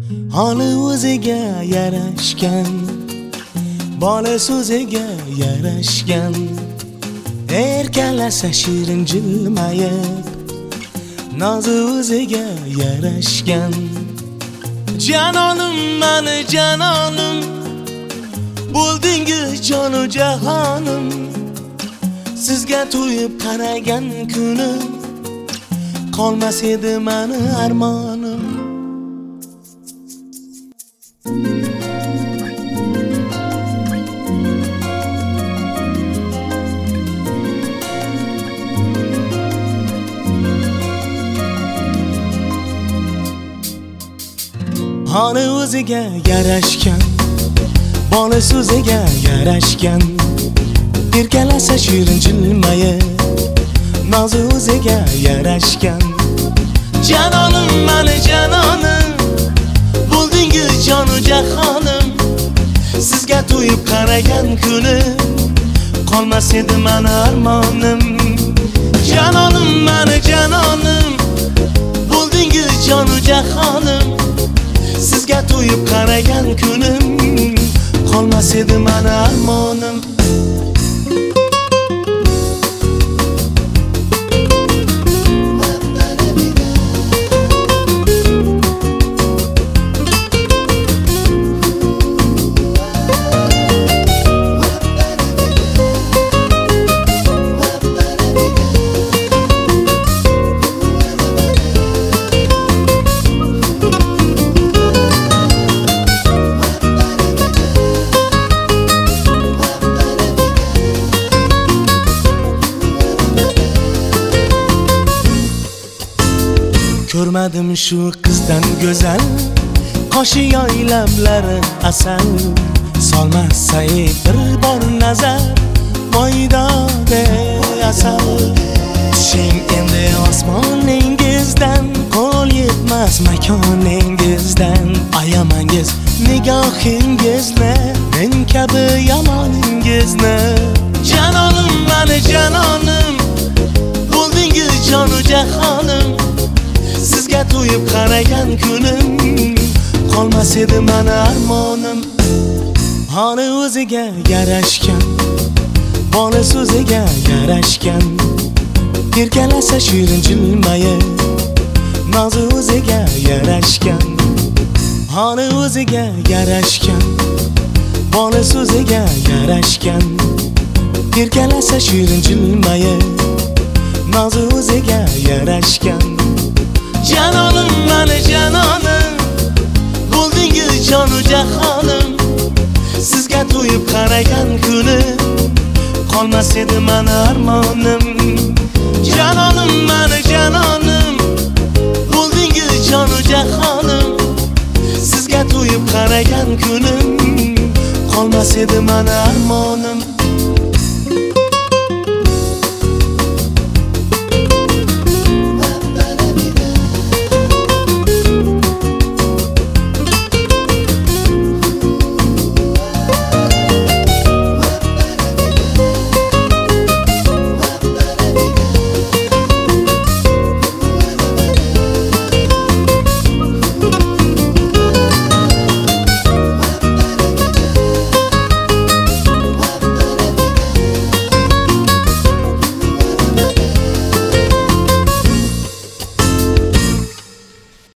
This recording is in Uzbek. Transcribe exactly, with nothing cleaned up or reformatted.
holi o'ziga yarashgan, bola so'ziga yarashgan, erkalasa shirin jilmayib, nozi o'ziga yarashgan. Janonim mani janonim, bo'ldingiz jonu jahonim, sizga to'yib qaragan kuni qolmas edi mani armonim. Holi o'ziga yarashgan, bola so'ziga yarashgan, erkalasa shirin jilmayib, nozi o'ziga yarashgan. Janonim mani janonim, bo'ldingiz jonu jahonim, sizga to'yib qaragan kuni qolmas edi mani armonim. Janonim mani janonim, bo'ldingiz jonu jahonim, sizga to'yib qaragan kunim qolmas edi mani armonim. Ko'rmadim shu qizdan go'zal, qoshi yoy lablari asal, solmasa bir bor nazar moydode asal. Tushing endi osmoningizdan, qo'l yetmas makoningizdan, ayamangiz nigohingizni, men kabi yomoningizni. Janonim mani janonim, bo'ldingiz jonu jahonim, sizga to'yib qaragan kunim qolmas edi mani armonim. Holi o'ziga yarashgan, bola so'ziga yarashgan, erkalasa shirin jilmayib, nozi o'ziga yarashgan. Holi o'ziga yarashgan, bola so'ziga yarashgan, erkalasa shirin jilmayib, nozi o'ziga yarashgan. Janonim mani janonim, bo'ldingiz jonu jahonim, sizga to'yib qaragan kuni qolmas edi mani armonim. Janonim mani janonim, bo'ldingiz jonu jahonim, sizga to'yib qaragan kunim qolmas edi mani armonim.